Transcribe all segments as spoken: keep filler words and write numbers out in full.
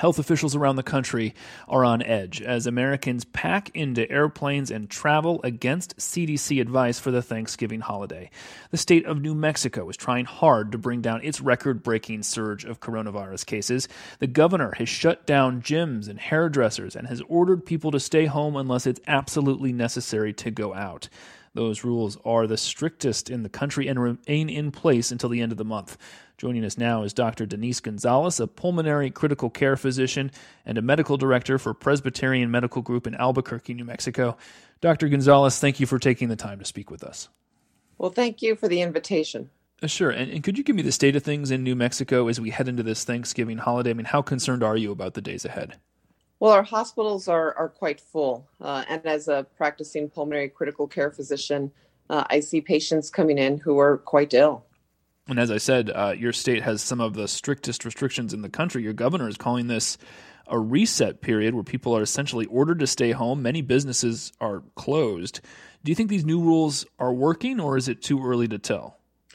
Health officials around the country are on edge as Americans pack into airplanes and travel against C D C advice for the Thanksgiving holiday. The state of New Mexico is trying hard to bring down its record-breaking surge of coronavirus cases. The governor has shut down gyms and hairdressers and has ordered people to stay home unless it's absolutely necessary to go out. Those rules are the strictest in the country and remain in place until the end of the month. Joining us now is Doctor Denise Gonzalez, a pulmonary critical care physician and a medical director for Presbyterian Medical Group in Albuquerque, New Mexico. Doctor Gonzalez, thank you for taking the time to speak with us. Well, thank you for the invitation. Uh, sure. And, and could you give me the state of things in New Mexico as we head into this Thanksgiving holiday? I mean, how concerned are you about the days ahead? Well, our hospitals are, are quite full. Uh, and as a practicing pulmonary critical care physician, uh, I see patients coming in who are quite ill. And as I said, uh, your state has some of the strictest restrictions in the country. Your governor is calling this a reset period where people are essentially ordered to stay home. Many businesses are closed. Do you think these new rules are working, or is it too early to tell?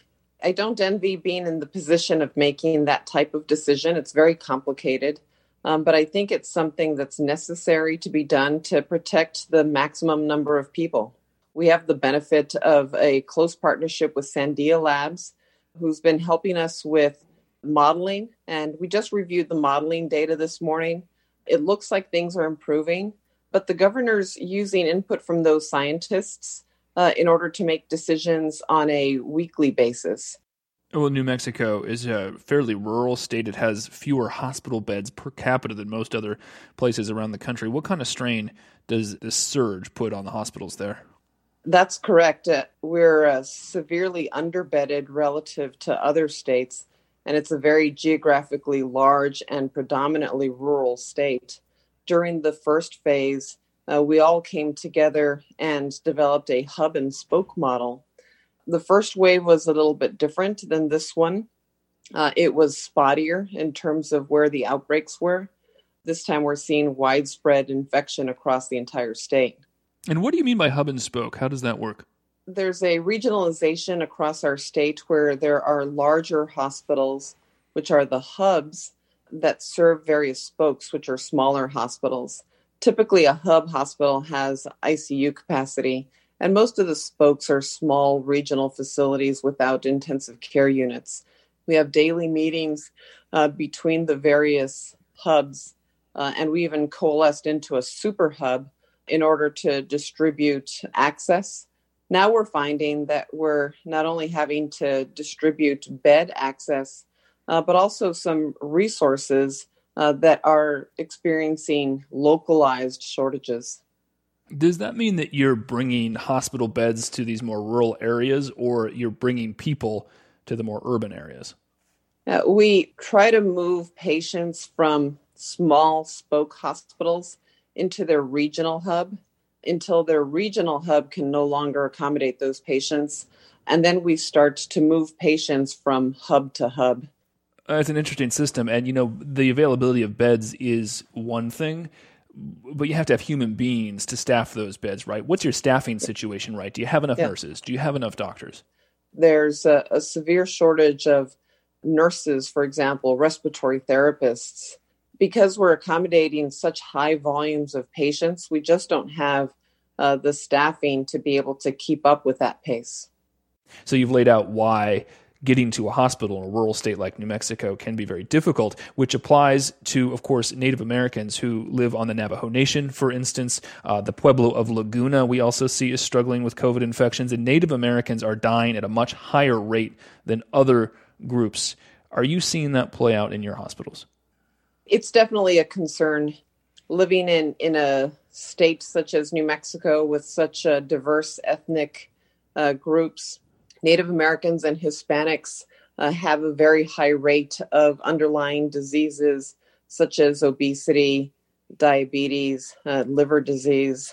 I don't envy being in the position of making that type of decision. It's very complicated. Um, but I think it's something that's necessary to be done to protect the maximum number of people. We have the benefit of a close partnership with Sandia Labs, who's been helping us with modeling. And we just reviewed the modeling data this morning. It looks like things are improving, but the governor's using input from those scientists uh, in order to make decisions on a weekly basis. Well, New Mexico is a fairly rural state. It has fewer hospital beds per capita than most other places around the country. What kind of strain does this surge put on the hospitals there? That's correct. Uh, we're uh, severely underbedded relative to other states, and it's a very geographically large and predominantly rural state. During the first phase, uh, we all came together and developed a hub and spoke model. The first wave was a little bit different than this one. Uh, it was spottier in terms of where the outbreaks were. This time we're seeing widespread infection across the entire state. And what do you mean by hub and spoke? How does that work? There's a regionalization across our state where there are larger hospitals, which are the hubs that serve various spokes, which are smaller hospitals. Typically, a hub hospital has I C U capacity, and most of the spokes are small regional facilities without intensive care units. We have daily meetings uh, between the various hubs, uh, and we even coalesced into a super hub in order to distribute access. Now we're finding that we're not only having to distribute bed access, uh, but also some resources uh, that are experiencing localized shortages. Does that mean that you're bringing hospital beds to these more rural areas, or you're bringing people to the more urban areas? Uh, we try to move patients from small spoke hospitals into their regional hub until their regional hub can no longer accommodate those patients. And then we start to move patients from hub to hub. Uh, it's an interesting system. And, you know, the availability of beds is one thing, but you have to have human beings to staff those beds, right? What's your staffing situation, right? Do you have enough yeah. nurses? Do you have enough doctors? There's a, a severe shortage of nurses, for example, respiratory therapists. Because we're accommodating such high volumes of patients, we just don't have uh, the staffing to be able to keep up with that pace. So you've laid out why getting to a hospital in a rural state like New Mexico can be very difficult, which applies to, of course, Native Americans who live on the Navajo Nation, for instance. Uh, the Pueblo of Laguna, we also see, is struggling with COVID infections, and Native Americans are dying at a much higher rate than other groups. Are you seeing that play out in your hospitals? It's definitely a concern. Living in, in a state such as New Mexico with such uh, diverse ethnic uh, groups, Native Americans and Hispanics uh, have a very high rate of underlying diseases such as obesity, diabetes, uh, liver disease.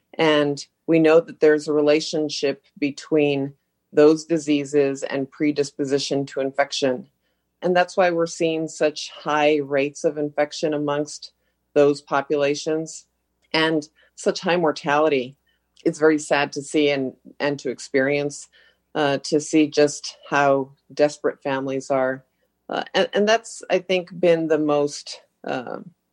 And we know that there's a relationship between those diseases and predisposition to infection. And that's why we're seeing such high rates of infection amongst those populations and such high mortality. It's very sad to see and, and to experience, uh, to see just how desperate families are. Uh, and, and that's, I think, been the most uh,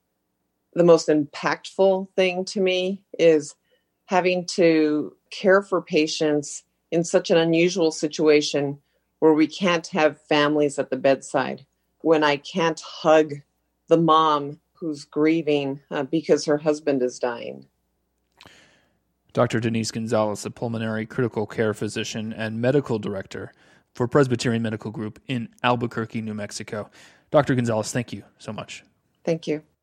The most impactful thing to me is having to care for patients in such an unusual situation where we can't have families at the bedside, when I can't hug the mom who's grieving uh, because her husband is dying. Doctor Denise Gonzalez, a pulmonary critical care physician and medical director for Presbyterian Medical Group in Albuquerque, New Mexico. Doctor Gonzalez, thank you so much. Thank you.